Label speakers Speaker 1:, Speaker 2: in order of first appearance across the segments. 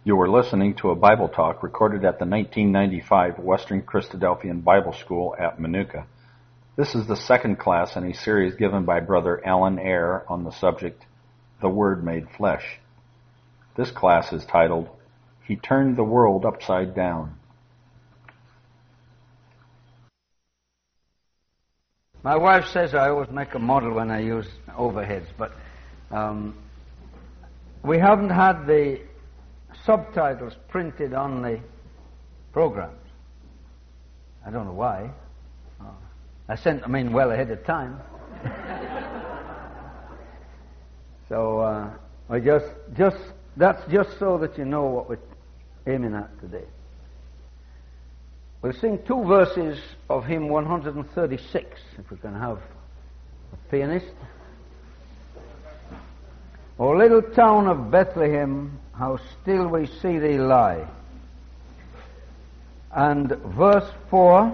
Speaker 1: You are listening to a Bible talk recorded at the 1995 Western Christadelphian Bible School at Manuka. This is the second class in a series given by Brother Alan Eyre on the subject, The Word Made Flesh. This class is titled, He Turned the World Upside Down.
Speaker 2: My wife says I always make a model when I use overheads, but we haven't had the subtitles printed on the programs. I don't know why. I sent them in well ahead of time. So that's just so that you know what we're aiming at today. We'll sing two verses of hymn 136, if we can have a pianist. O little town of Bethlehem, how still we see thee lie. And verse 4,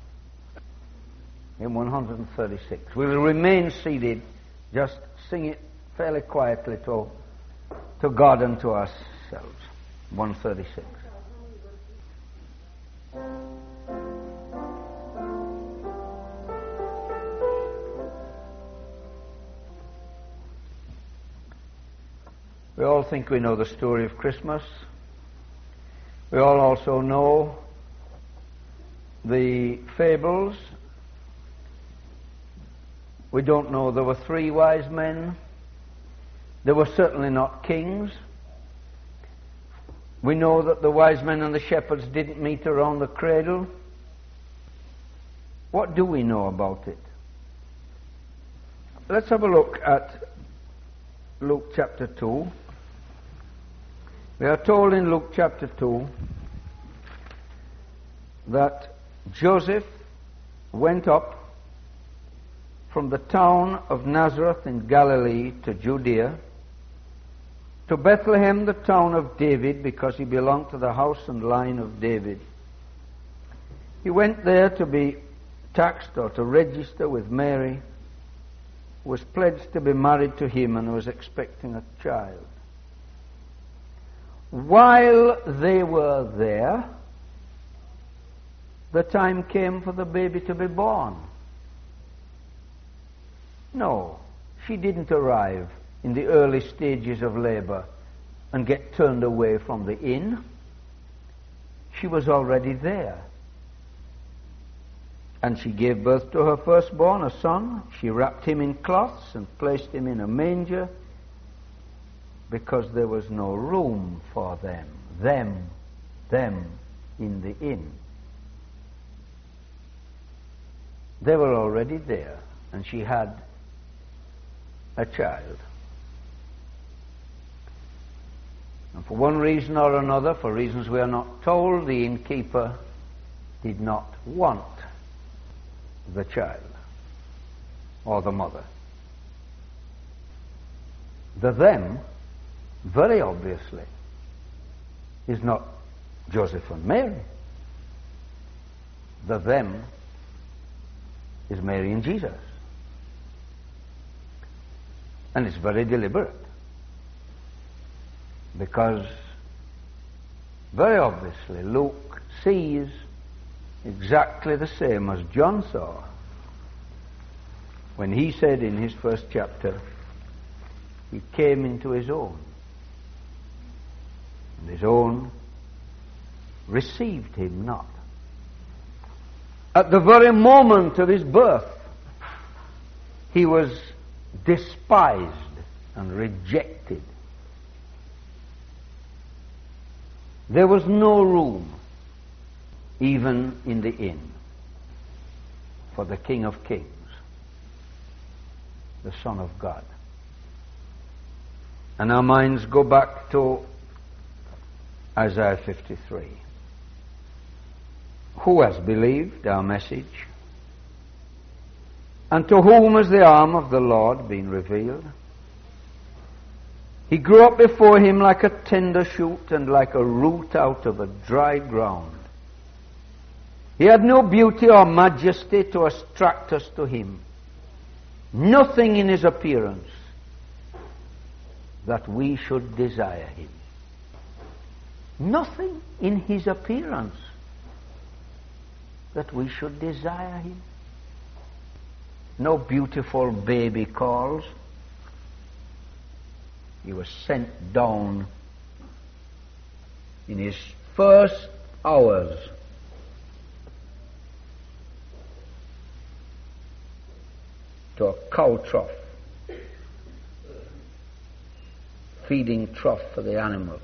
Speaker 2: hymn 136. We'll remain seated, just sing it fairly quietly to God and to ourselves. 136. We all think we know the story of Christmas. We all also know the fables. We don't know there were 3 wise men. They were certainly not kings. We know that the wise men and the shepherds didn't meet around the cradle. What do we know about it? Let's have a look at Luke chapter 2. We are told in Luke chapter 2 that Joseph went up from the town of Nazareth in Galilee to Judea, to Bethlehem, the town of David, because he belonged to the house and line of David. He went there to be taxed or to register with Mary, who was pledged to be married to him and was expecting a child. While they were there, the time came for the baby to be born. No, she didn't arrive in the early stages of labor and get turned away from the inn. She was already there. And she gave birth to her firstborn, a son. She wrapped him in cloths and placed him in a manger, because there was no room for them in the inn. They were already there, and she had a child. And for one reason or another, for reasons we are not told, the innkeeper did not want the child or the mother. The them, very obviously, is not Joseph and Mary. The them is Mary and Jesus. And it's very deliberate, because very obviously Luke sees exactly the same as John saw when he said in his first chapter, he came into his own, and his own received him not. At the very moment of his birth, he was despised and rejected. There was no room, even in the inn, for the King of Kings, the Son of God. And our minds go back to Isaiah 53. Who has believed our message? And to whom has the arm of the Lord been revealed? He grew up before him like a tender shoot and like a root out of a dry ground. He had no beauty or majesty to attract us to him. Nothing in his appearance that we should desire him. nothing in his appearance that we should desire him. No beautiful baby calls. He was sent down in his first hours to a cow trough, feeding trough for the animals.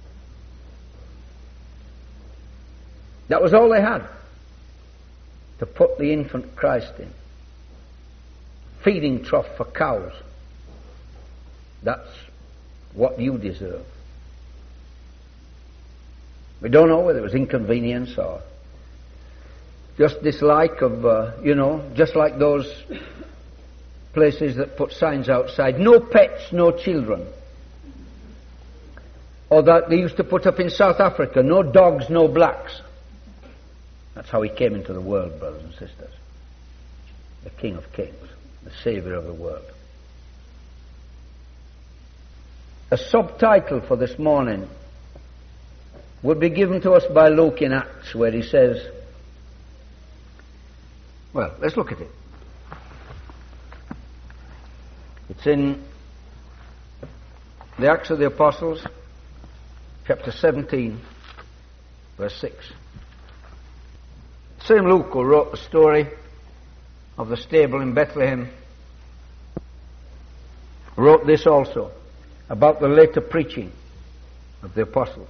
Speaker 2: That was all they had to put the infant Christ in. Feeding trough for cows. That's what you deserve. We don't know whether it was inconvenience or just dislike of, just like those places that put signs outside, no pets, no children. Or that they used to put up in South Africa, no dogs, no blacks. That's how he came into the world, brothers and sisters. The King of Kings, the Savior of the world. A subtitle for this morning would be given to us by Luke in Acts, where he says, well, let's look at it. It's in the Acts of the Apostles, chapter 17, verse 6. Same Luke who wrote the story of the stable in Bethlehem wrote this also about the later preaching of the apostles.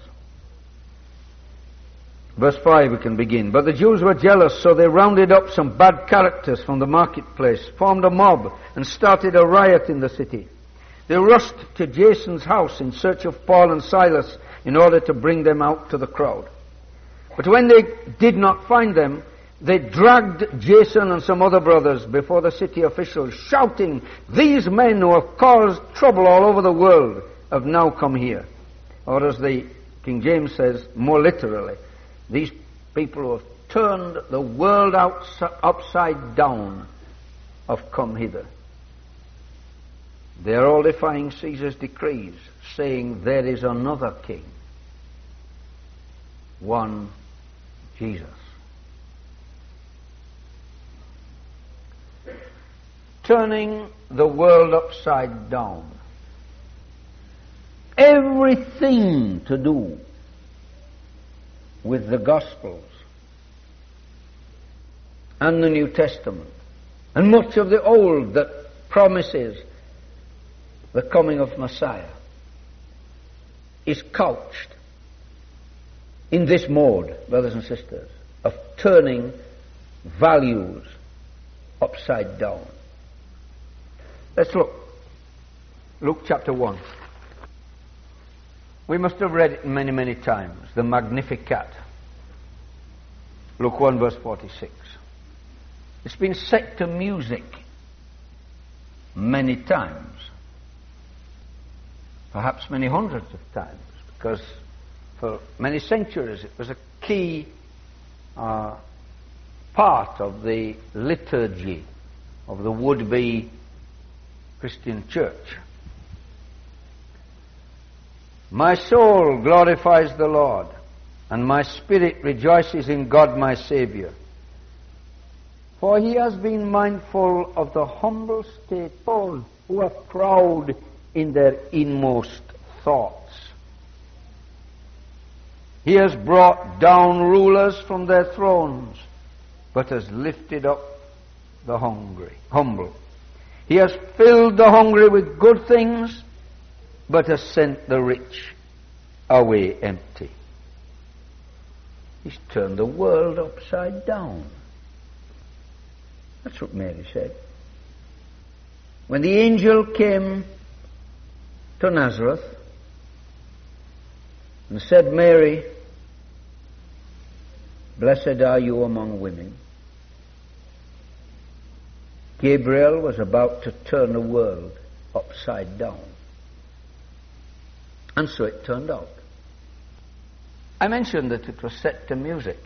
Speaker 2: Verse 5 we can begin. But the Jews were jealous, so they rounded up some bad characters from the marketplace, formed a mob, and started a riot in the city. They rushed to Jason's house in search of Paul and Silas in order to bring them out to the crowd. But when they did not find them, they dragged Jason and some other brothers before the city officials, shouting, "These men who have caused trouble all over the world have now come here." Or as the King James says, more literally, these people who have turned the world upside down have come hither. They are all defying Caesar's decrees, saying there is another king, one Jesus. Turning the world upside down. Everything to do with the Gospels and the New Testament and much of the Old that promises the coming of Messiah is couched in this mode, brothers and sisters, of turning values upside down. Let's look. Luke chapter 1. We must have read it many, many times. The Magnificat. Luke 1 verse 46. It's been set to music many times. Perhaps many hundreds of times. Because for many centuries it was a key part of the liturgy of the would-be Christian church. My soul glorifies the Lord, and my spirit rejoices in God my Saviour. For he has been mindful of the humble state of those who are proud in their inmost thoughts. He has brought down rulers from their thrones, but has lifted up the humble. He has filled the hungry with good things, but has sent the rich away empty. He's turned the world upside down. That's what Mary said. When the angel came to Nazareth and said, "Mary, blessed are you among women," Gabriel was about to turn the world upside down. And so it turned out. I mentioned that it was set to music.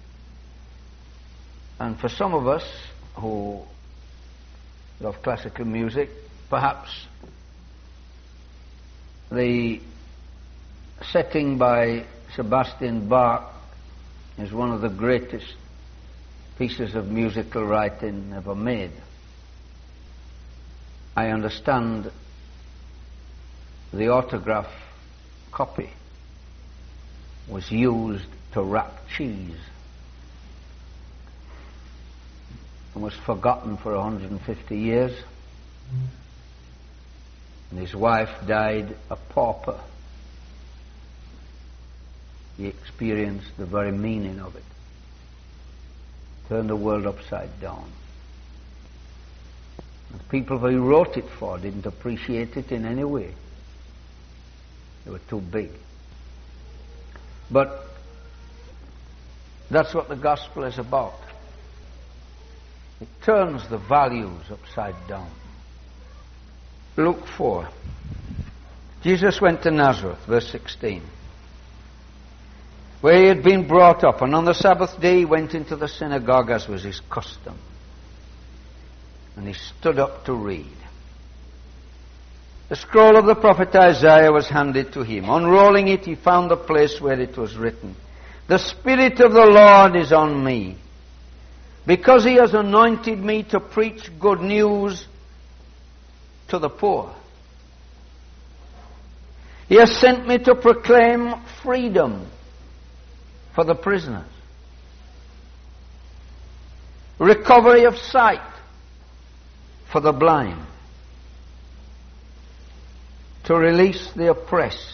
Speaker 2: And for some of us who love classical music, perhaps the setting by Sebastian Bach is one of the greatest pieces of musical writing ever made. I understand the autograph copy was used to wrap cheese and was forgotten for 150 years. And his wife died a pauper. He experienced the very meaning of it. Turned the world upside down. The people he wrote it for didn't appreciate it in any way. They were too big. But that's what the gospel is about. It turns the values upside down. Luke 4. Jesus went to Nazareth, verse 16, where he had been brought up, and on the Sabbath day he went into the synagogue as was his custom. And he stood up to read. The scroll of the prophet Isaiah was handed to him. Unrolling it, he found the place where it was written, "The Spirit of the Lord is on me, because he has anointed me to preach good news to the poor. He has sent me to proclaim freedom for the prisoners, recovery of sight for the blind, to release the oppressed,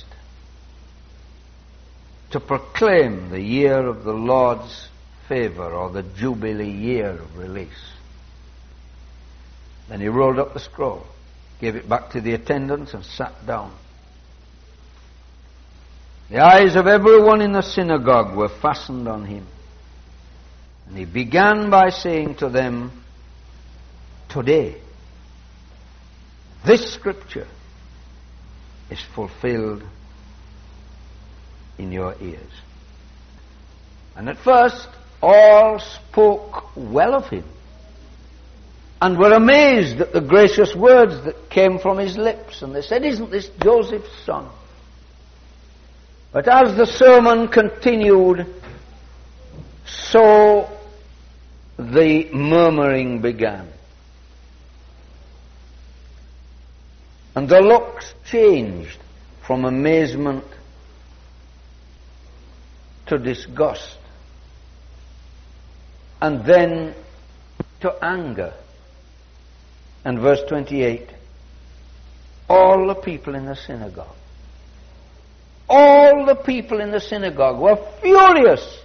Speaker 2: to proclaim the year of the Lord's favor, or the Jubilee year of release." Then he rolled up the scroll, gave it back to the attendants, and sat down. The eyes of everyone in the synagogue were fastened on him. And he began by saying to them, "Today, this scripture is fulfilled in your ears." And at first, all spoke well of him, and were amazed at the gracious words that came from his lips. And they said, "Isn't this Joseph's son?" But as the sermon continued, so the murmuring began. And the looks changed from amazement to disgust, and then to anger. And verse 28, all the people in the synagogue were furious.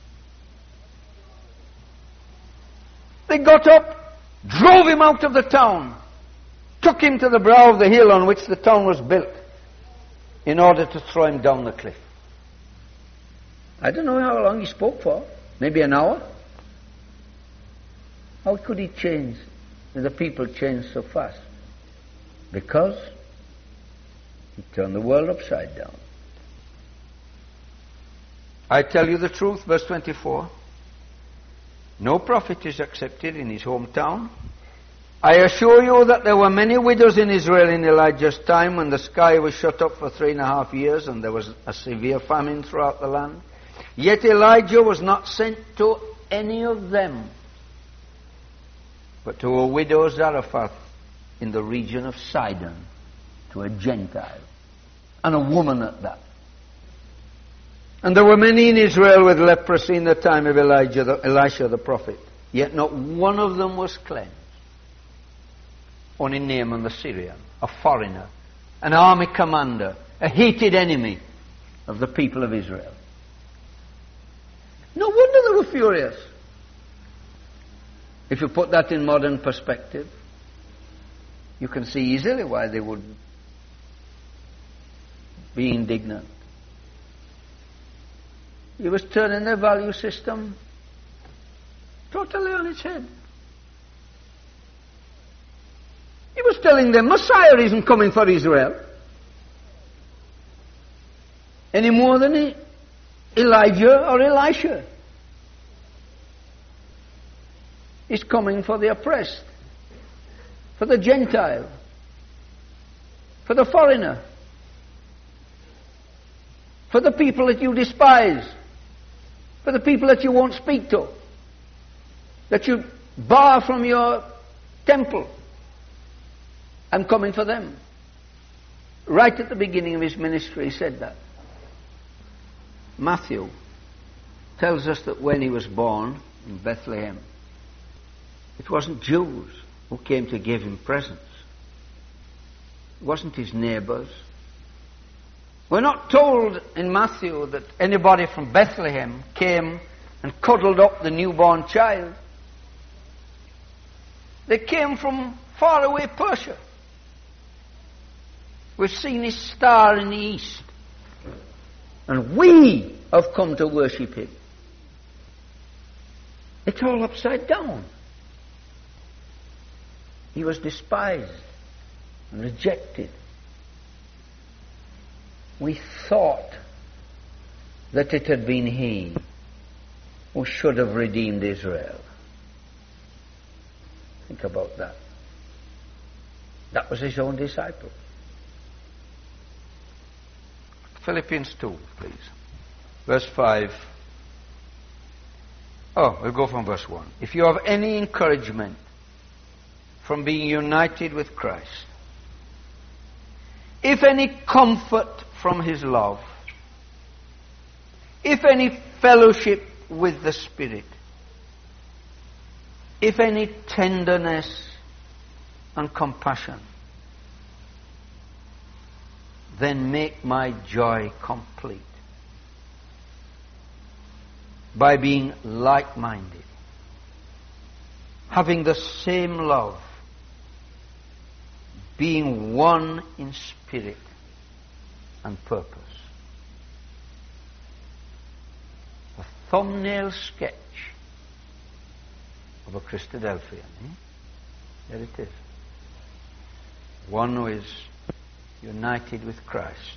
Speaker 2: They got up, drove him out of the town, took him to the brow of the hill on which the town was built, in order to throw him down the cliff. I don't know how long he spoke for. Maybe an hour. How could he change? And the people changed so fast. Because he turned the world upside down. I tell you the truth, verse 24. No prophet is accepted in his hometown. I assure you that there were many widows in Israel in Elijah's time, when the sky was shut up for 3.5 years and there was a severe famine throughout the land. Yet Elijah was not sent to any of them, but to a widow Zarephath in the region of Sidon, to a Gentile, and a woman at that. And there were many in Israel with leprosy in the time of Elisha the prophet, yet not one of them was cleansed. Only Naaman the Syrian, a foreigner, an army commander, a hated enemy of the people of Israel. No wonder they were furious. If you put that in modern perspective, you can see easily why they would be indignant. He was turning their value system totally on its head. He was telling them Messiah isn't coming for Israel any more than Elijah or Elisha. He's coming for the oppressed, for the Gentile, for the foreigner. for the people that you despise, for the people that you won't speak to, that you bar from your temple. I'm coming for them. Right at the beginning of his ministry, he said that. Matthew tells us that when he was born in Bethlehem, it wasn't Jews who came to give him presents. It wasn't his neighbors. We're not told in Matthew that anybody from Bethlehem came and cuddled up the newborn child. They came from faraway Persia. We've seen his star in the east, and we have come to worship him. It's all upside down. He was despised and rejected. We thought that it had been he who should have redeemed Israel. Think about that. That was his own disciple. Philippians 2, please. Verse 5. Oh, we'll go from verse 1. If you have any encouragement from being united with Christ, if any comfort from his love, if any fellowship with the Spirit, if any tenderness and compassion, then make my joy complete by being like-minded, having the same love, being one in spirit and purpose. A thumbnail sketch of a Christadelphian. There it is. One who is united with Christ,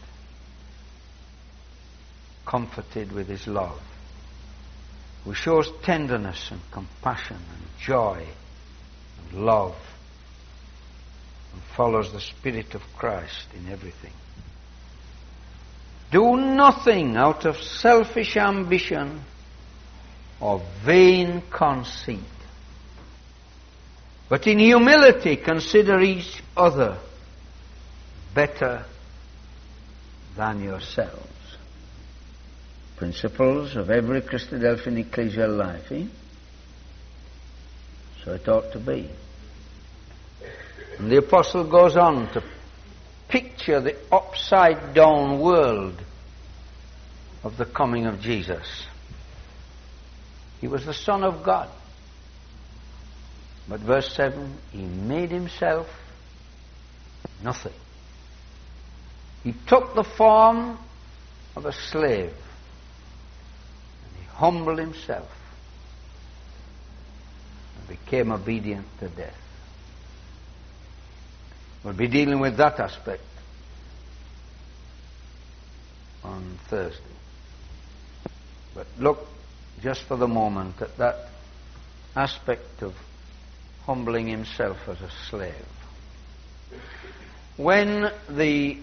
Speaker 2: comforted with his love, who shows tenderness and compassion and joy and love, and follows the Spirit of Christ in everything. Do nothing out of selfish ambition or vain conceit, but in humility consider each other better than yourselves. Principles of every Christadelphian ecclesial life, eh? So it ought to be. And the apostle goes on to picture the upside down world of the coming of Jesus. He was the Son of God. But verse 7, he made himself nothing. He took the form of a slave, and he humbled himself and became obedient to death. We'll be dealing with that aspect on Thursday. But look just for the moment at that aspect of humbling himself as a slave. When the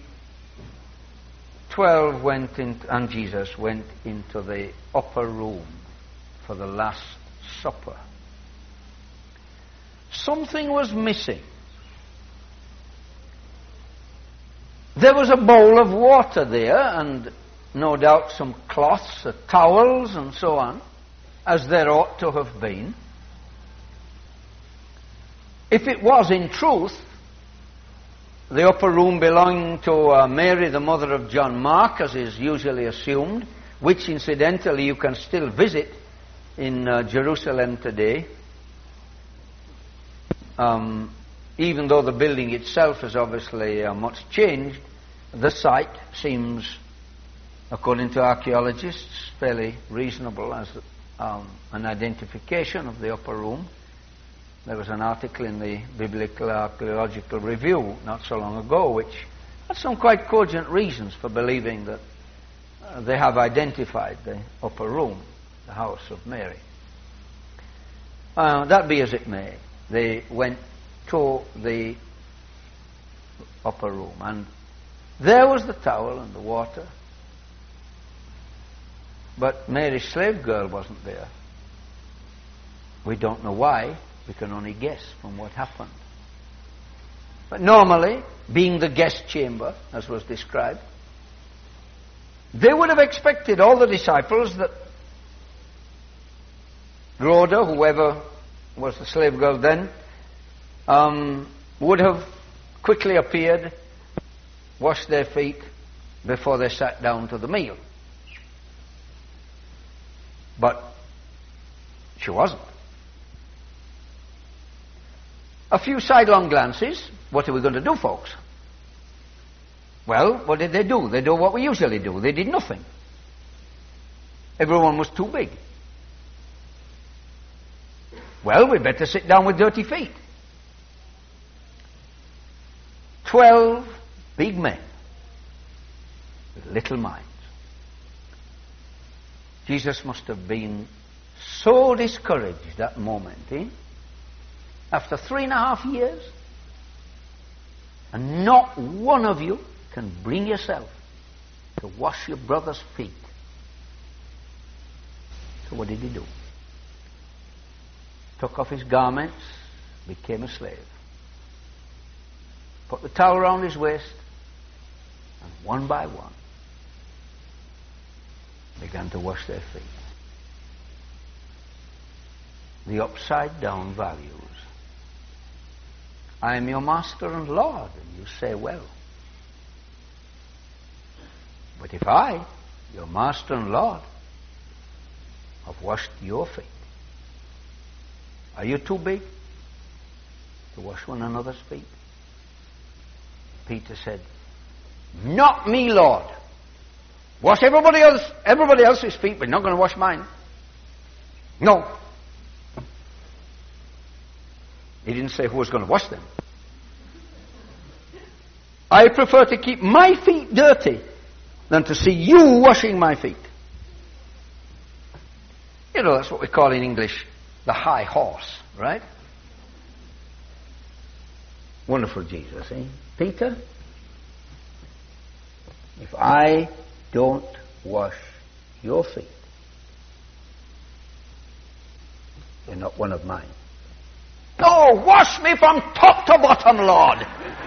Speaker 2: 12 went in, and Jesus went into the upper room for the Last Supper, something was missing. There was a bowl of water there, and no doubt some cloths, towels, and so on, as there ought to have been. If it was in truth the upper room belonging to Mary, the mother of John Mark, as is usually assumed, which incidentally you can still visit in Jerusalem today, even though the building itself has obviously much changed, the site seems, according to archaeologists, fairly reasonable as an identification of the upper room. There was an article in the Biblical Archaeological Review not so long ago which had some quite cogent reasons for believing that they have identified the upper room, the house of Mary. That be as it may, they went to the upper room, and there was the towel and the water, But Mary's slave girl wasn't there. We don't know why. We can only guess from what happened. But normally, being the guest chamber, as was described, they would have expected all the disciples that Rhoda, whoever was the slave girl then, would have quickly appeared, washed their feet before they sat down to the meal. But she wasn't. A few sidelong glances. What are we going to do, folks? Well, what did they do? They do what we usually do. They did nothing. Everyone was too big. Well, we better sit down with dirty feet. 12 big men with little minds. Jesus must have been so discouraged that moment, after 3.5 years, and not one of you can bring yourself to wash your brother's feet. So what did he do? Took off his garments, became a slave, put the towel around his waist, and one by one began to wash their feet. The upside down values. I am your master and Lord, and you say, well. But if I, your master and Lord, have washed your feet, are you too big to wash one another's feet? Peter said, not me, Lord. Wash everybody else's feet, but not going to wash mine. No. He didn't say who was going to wash them. I prefer to keep my feet dirty than to see you washing my feet. You know, that's what we call in English the high horse, right? Wonderful Jesus, eh? Peter, if I don't wash your feet, you're not one of mine. No, wash me from top to bottom, Lord.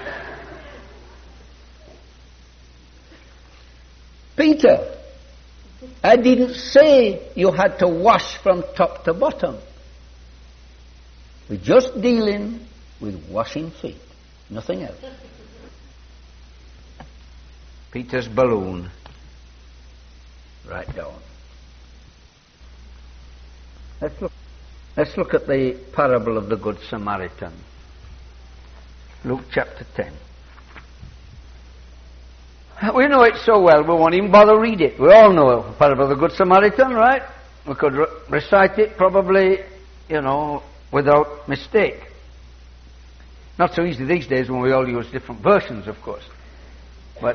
Speaker 2: Peter, I didn't say you had to wash from top to bottom. We're just dealing with washing feet, nothing else. Peter's balloon, right down. Let's look at the parable of the Good Samaritan. Luke chapter 10. We know it so well, we won't even bother read it. We all know the parable of the Good Samaritan, right? We could recite it probably, without mistake. Not so easy these days when we all use different versions, of course. But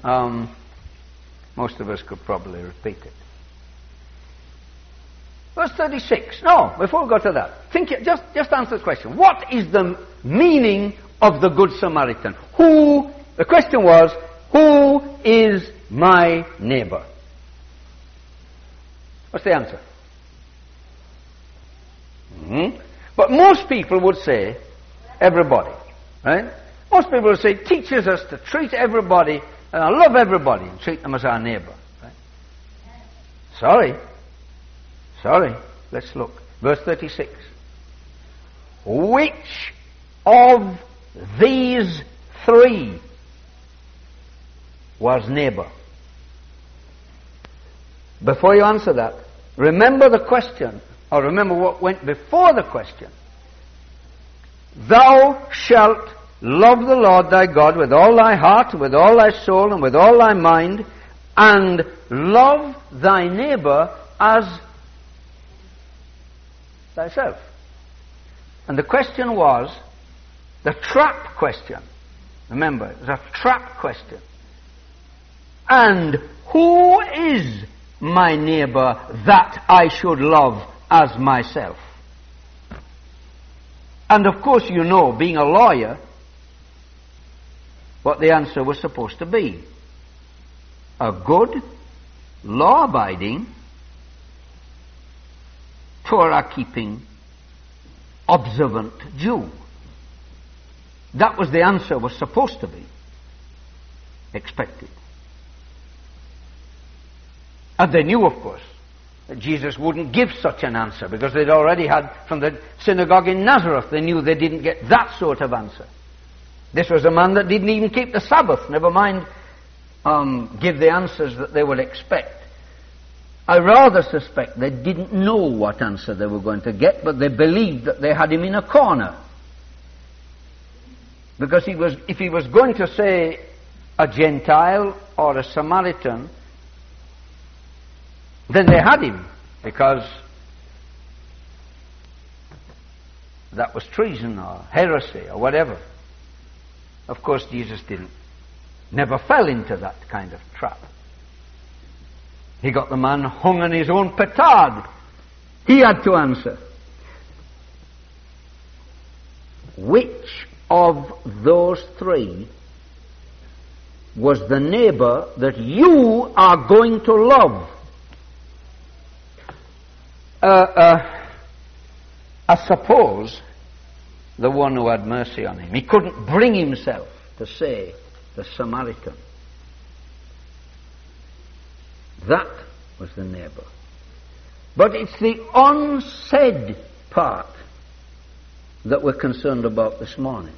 Speaker 2: most of us could probably repeat it. Verse 36. No, before we go to that, just answer the question. What is the meaning of the Good Samaritan? The question was, who is my neighbor? What's the answer? But most people would say, everybody, right? Most people would say, it teaches us to treat everybody, love everybody, and treat them as our neighbor. Right? Sorry, let's look. Verse 36. Which of these three was neighbor? Before you answer that, remember the question, or remember what went before the question. Thou shalt love the Lord thy God with all thy heart, and with all thy soul, and with all thy mind, and love thy neighbor as thyself. And the question was the trap question. Remember, it was a trap question. And who is my neighbor that I should love as myself? And of course, being a lawyer, what the answer was supposed to be. A good, law-abiding, Torah-keeping, observant Jew. That was the answer was supposed to be expected. And they knew, of course, that Jesus wouldn't give such an answer because they'd already had from the synagogue in Nazareth. They knew they didn't get that sort of answer. This was a man that didn't even keep the Sabbath, never mind give the answers that they would expect. I rather suspect they didn't know what answer they were going to get, but they believed that they had him in a corner. Because if he was going to say a Gentile or a Samaritan, then they had him, because that was treason or heresy or whatever. Of course, Jesus never fell into that kind of trap. He got the man hung on his own petard. He had to answer. Which of those three was the neighbor that you are going to love? I suppose the one who had mercy on him. He couldn't bring himself to say the Samaritan. That was the neighbor. But it's the unsaid part that we're concerned about this morning.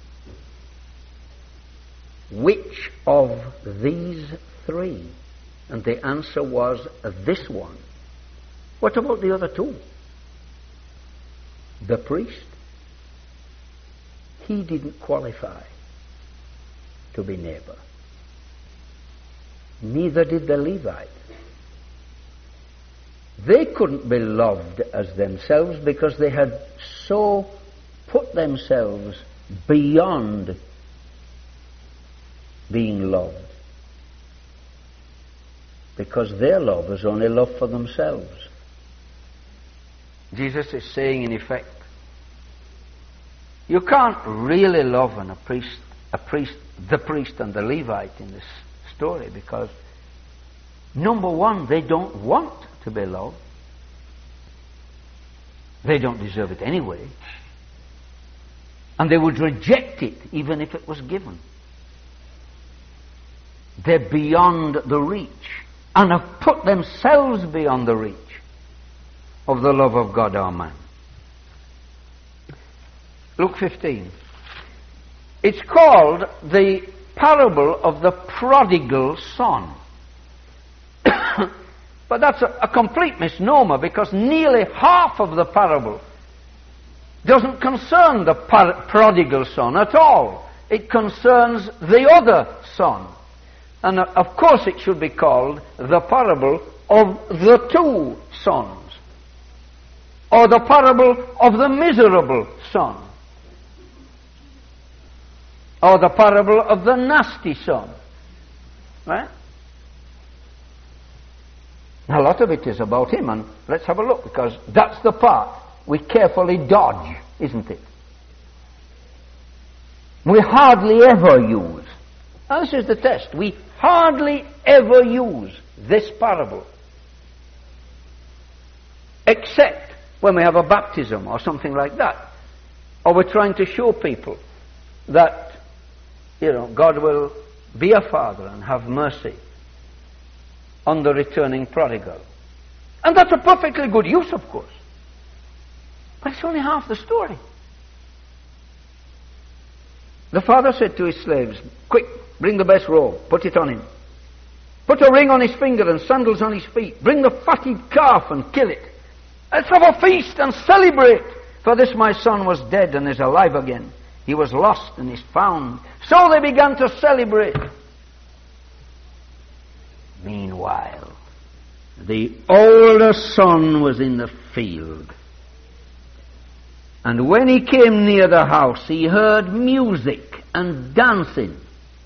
Speaker 2: Which of these three? And the answer was this one. What about the other two? The priest? He didn't qualify to be neighbor. Neither did the Levite. They couldn't be loved as themselves because they had so put themselves beyond being loved. Because their love is only love for themselves. Jesus is saying, in effect, you can't really love the priest and the Levite in this story, because number one, they don't want to be loved. They don't deserve it anyway. And they would reject it even if it was given. They're beyond the reach and have put themselves beyond the reach of the love of God our man. Luke 15. It's called the parable of the prodigal son. But that's a complete misnomer, because nearly half of the parable doesn't concern the prodigal son at all. It concerns the other son. And of course it should be called the parable of the two sons, or the parable of the miserable son, or the parable of the nasty son. Right? Now, a lot of it is about him, and let's have a look, because that's the part we carefully dodge, isn't it? We hardly ever use. Now, this is the test. We hardly ever use this parable, except when we have a baptism or something like that, or we're trying to show people that, God will be a father and have mercy on the returning prodigal. And that's a perfectly good use, of course. But it's only half the story. The father said to his slaves, "Quick, bring the best robe, put it on him. Put a ring on his finger and sandals on his feet. Bring the fatted calf and kill it. Let's have a feast and celebrate. For this my son was dead and is alive again. He was lost and is found." So they began to celebrate. Meanwhile, the older son was in the field. And when he came near the house, he heard music and dancing.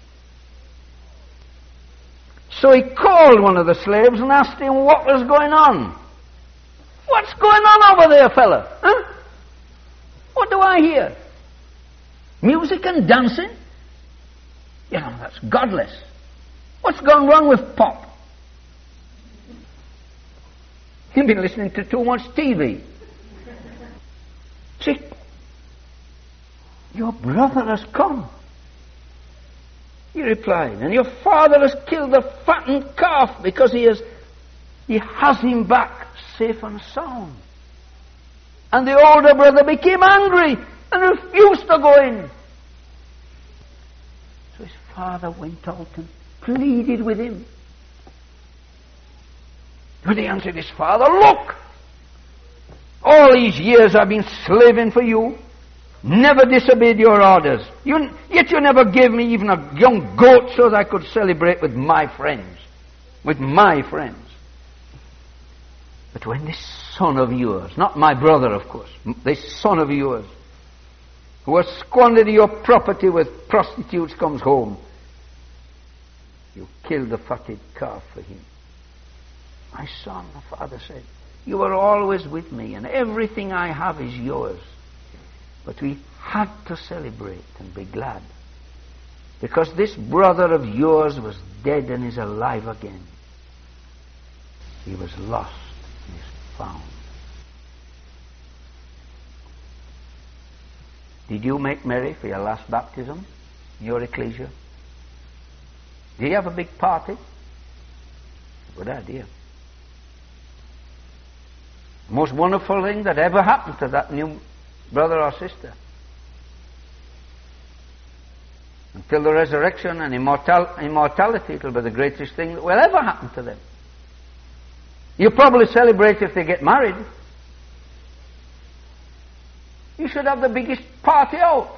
Speaker 2: So he called one of the slaves and asked him what was going on. "What's going on over there, fella? Huh? What do I hear? Music and dancing? That's godless. What's gone wrong with Pop? You've been listening to too much TV. Your brother has come. He replied, and your father has killed the fattened calf because he has him back safe and sound. And the older brother became angry and refused to go in. So his father went out and pleaded with him. But he answered his father, look, all these years I've been slaving for you, never disobeyed your orders, yet you never gave me even a young goat so that I could celebrate with my friends. With my friends. But when this son of yours, not my brother of course, this son of yours, who has squandered your property with prostitutes, comes home, you killed the fatted calf for him. My son, the father said, you are always with me and everything I have is yours. But we had to celebrate and be glad because this brother of yours was dead and is alive again. He was lost and is found. Did you make merry for your last baptism, your ecclesia? Did you have a big party? Good idea. The most wonderful thing that ever happened to that new brother or sister. Until the resurrection and immortality, it will be the greatest thing that will ever happen to them. You probably celebrate if they get married. You should have the biggest party out.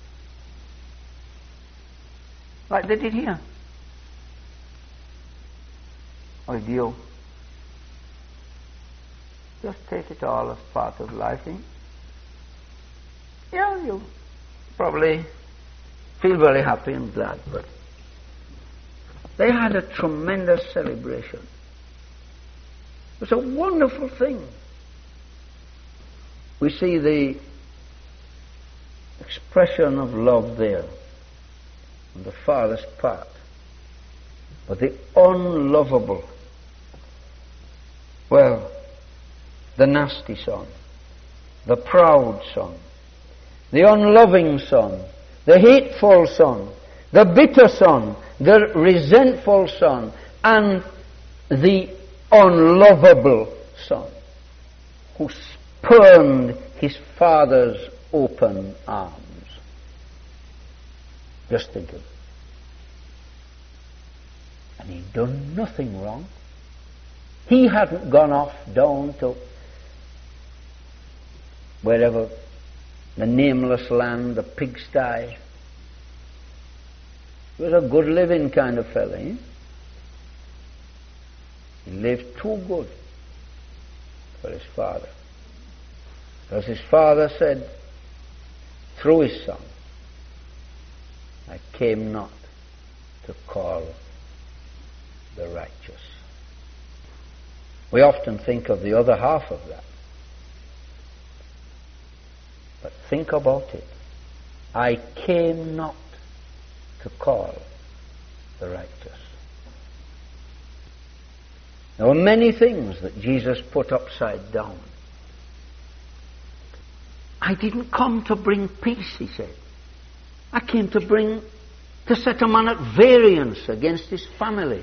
Speaker 2: Like they did here. Or do you just take it all as part of life, eh? Yeah, you probably feel very happy and glad, but they had a tremendous celebration. It was a wonderful thing. We see the expression of love there on the farthest part, but the unlovable, well, the nasty son, the proud son, the unloving son, the hateful son, the bitter son, the resentful son, and the unlovable son who spurned his father's open arms. Just think of it. And he'd done nothing wrong. He hadn't gone off down to wherever, the nameless land, the pigsty. He was a good living kind of fellow, eh? He lived too good for his father. Because his father said, through his son, I came not to call the righteous. We often think of the other half of that. But think about it. I came not to call the righteous. There were many things that Jesus put upside down. I didn't come to bring peace, he said. I came to set a man at variance against his family.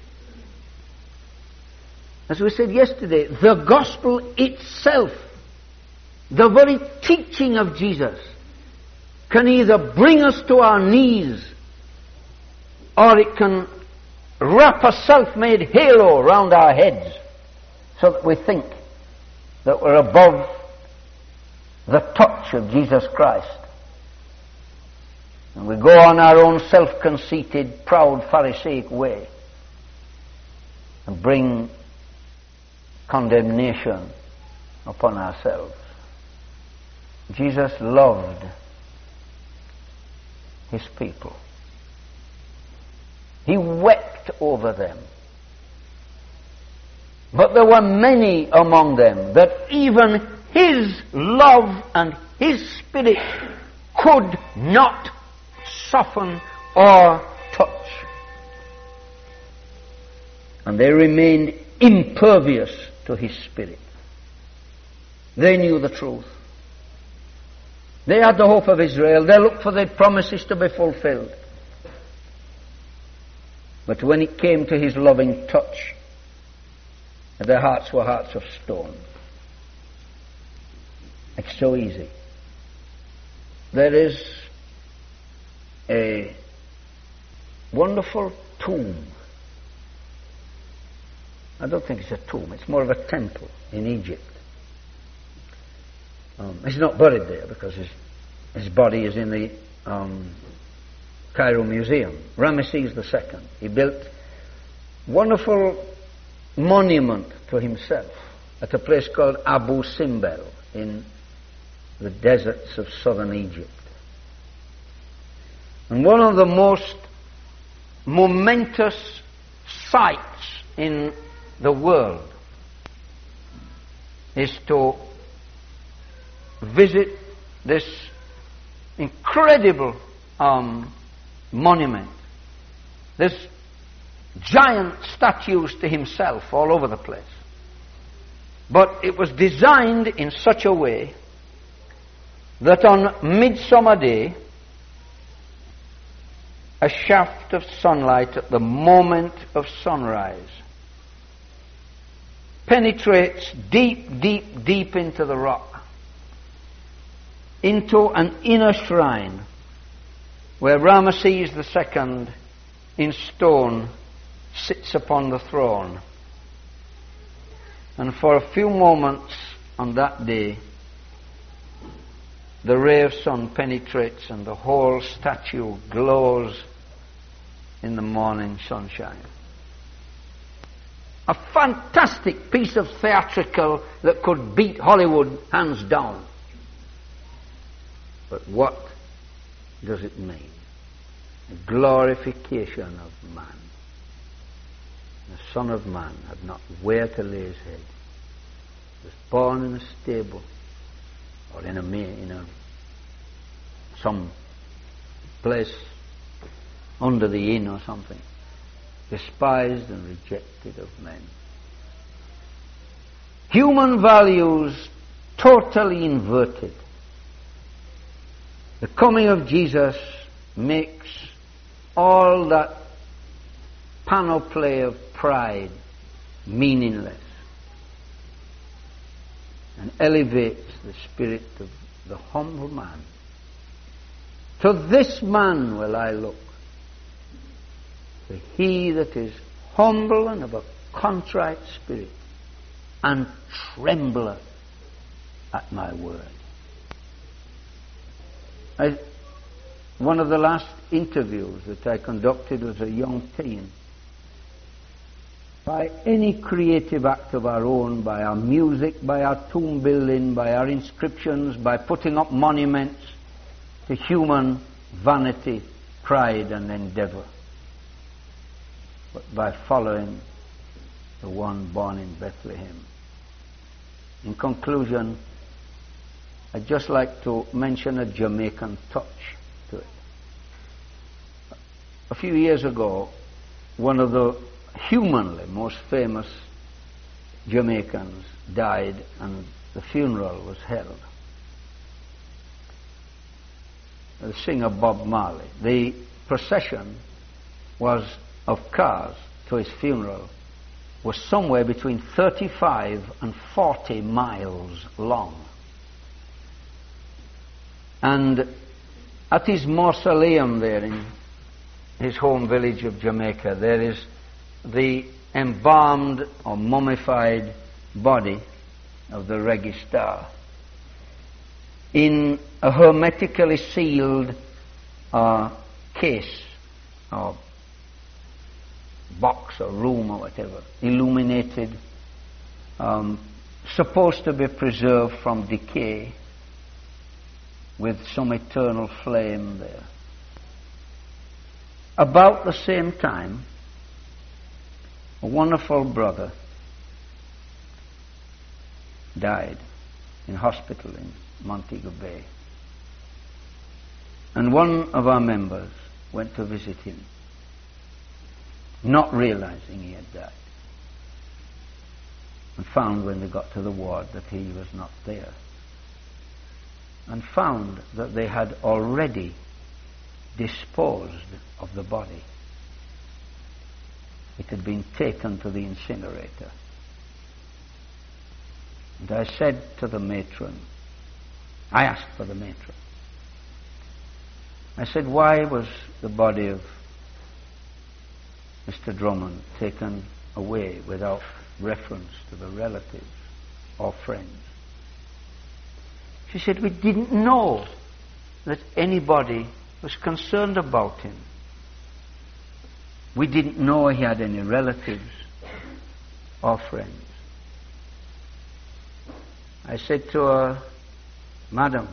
Speaker 2: As we said yesterday, the gospel itself, the very teaching of Jesus, can either bring us to our knees or it can wrap a self-made halo around our heads so that we think that we're above the touch of Jesus Christ. And we go on our own self-conceited, proud, Pharisaic way and bring condemnation upon ourselves. Jesus loved his people. He wept over them. But there were many among them that even his love and his spirit could not soften or touch. And they remained impervious to his spirit. They knew the truth. They had the hope of Israel. They looked for the promises to be fulfilled. But when it came to his loving touch, their hearts were hearts of stone. It's so easy. There is a wonderful tomb. I don't think it's a tomb. It's more of a temple in Egypt. He's not buried there because his body is in the Cairo Museum. Ramesses II. He built wonderful monument to himself at a place called Abu Simbel in the deserts of southern Egypt. And one of the most momentous sights in the world is to visit this incredible monument. There's giant statues to himself all over the place. But it was designed in such a way that on Midsummer Day, a shaft of sunlight at the moment of sunrise penetrates deep, deep, deep into the rock, into an inner shrine where Ramesses II in stone sits upon the throne. And for a few moments on that day, the ray of sun penetrates and the whole statue glows in the morning sunshine. A fantastic piece of theatrical that could beat Hollywood hands down. But what does it mean? A glorification of man. The Son of Man had not where to lay his head. He was born in a stable or in some place under the inn or something, despised and rejected of men. Human values totally inverted. The coming of Jesus makes all that panoply of pride meaningless and elevates the spirit of the humble man. To this man will I look, for he that is humble and of a contrite spirit, and trembleth at my word. One of the last interviews that I conducted was a young teen. By any creative act of our own, by our music, by our tomb building, by our inscriptions, by putting up monuments to human vanity, pride and endeavor, but by following the one born in Bethlehem. In conclusion, I'd just like to mention a Jamaican touch to it. A few years ago, one of the humanly most famous Jamaicans died and the funeral was held. The singer Bob Marley. The procession was of cars to his funeral was somewhere between 35 and 40 miles long. And at his mausoleum there in his home village of Jamaica, there is the embalmed or mummified body of the reggae star in a hermetically sealed case or box or room or whatever, illuminated, supposed to be preserved from decay with some eternal flame there. About the same time, a wonderful brother died in hospital in Montego Bay. And one of our members went to visit him, not realizing he had died, and found when they got to the ward that he was not there. and found that they had already disposed of the body. It had been taken to the incinerator. And I said to the matron, I asked for the matron. I said, why was the body of Mr. Drummond taken away without reference to the relatives or friends? She said, we didn't know that anybody was concerned about him. We didn't know he had any relatives or friends. I said to her, Madam,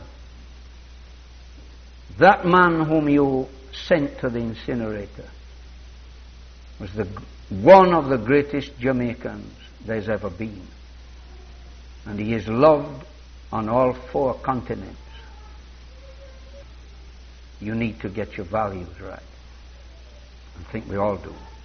Speaker 2: that man whom you sent to the incinerator was one of the greatest Jamaicans there's ever been. And he is loved on all 4 continents. You need to get your values right. I think we all do.